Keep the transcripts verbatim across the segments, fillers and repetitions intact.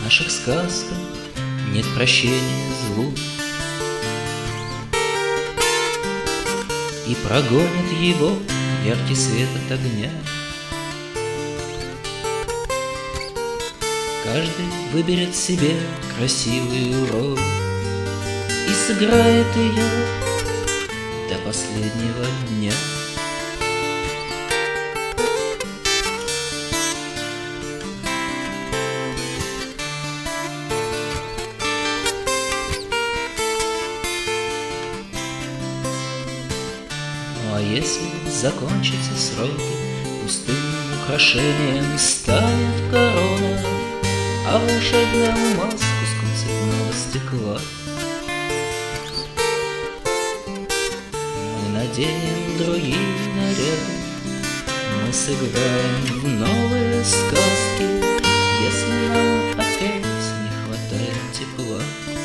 наших сказках нет прощения злу, и прогонит его яркий свет от огня. Каждый выберет себе красивую роль и сыграет ее до последнего дня. Ну а если закончатся сроки, пустым украшением станет корона, а волшебную маску с концертного стекла мы наденем другие наряды, мы сыграем в новые сказки, если нам опять не хватает тепла.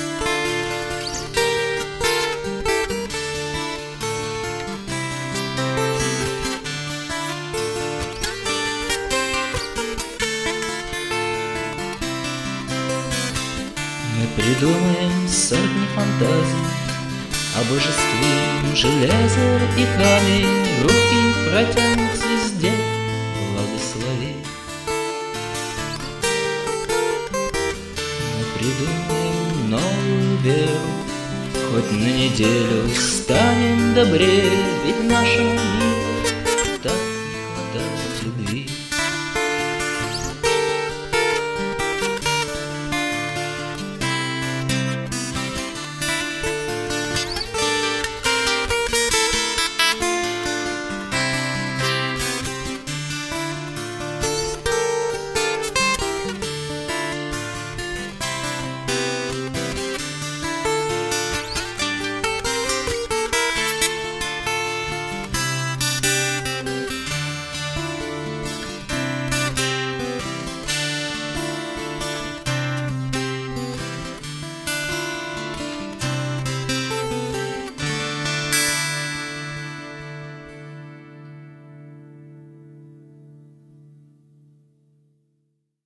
Мы придумаем сотни фантазий, обожествим железо и камень, руки протянут звезде, благослови. Мы придумаем новую веру, хоть на неделю станем добрее, ведь в нашем мире